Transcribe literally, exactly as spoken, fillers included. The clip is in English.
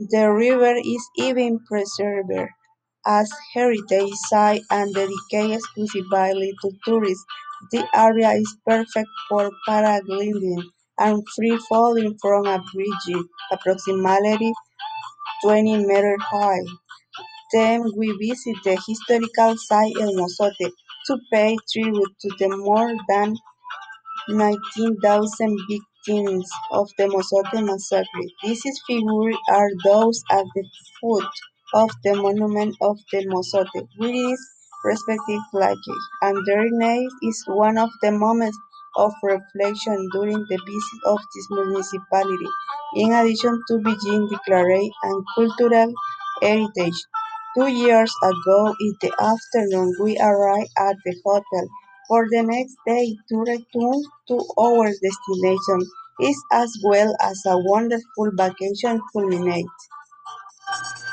The river is even preserved as heritage site and dedicated exclusively to tourists. The area is perfect for paragliding and free falling from a bridge approximately twenty meters high. Then we visit the historical site El Mozote to pay tribute to the more than nineteen thousand victims of the Mozote massacre. These figures are those at the foot of the monument of the Mozote, with its respective flags, and their name is one of the moments of reflection during the visit of this municipality, in addition to being declared and cultural heritage. Two years ago in the afternoon we arrived at the hotel for the next day to return to our destination is as well as a wonderful vacation culminate.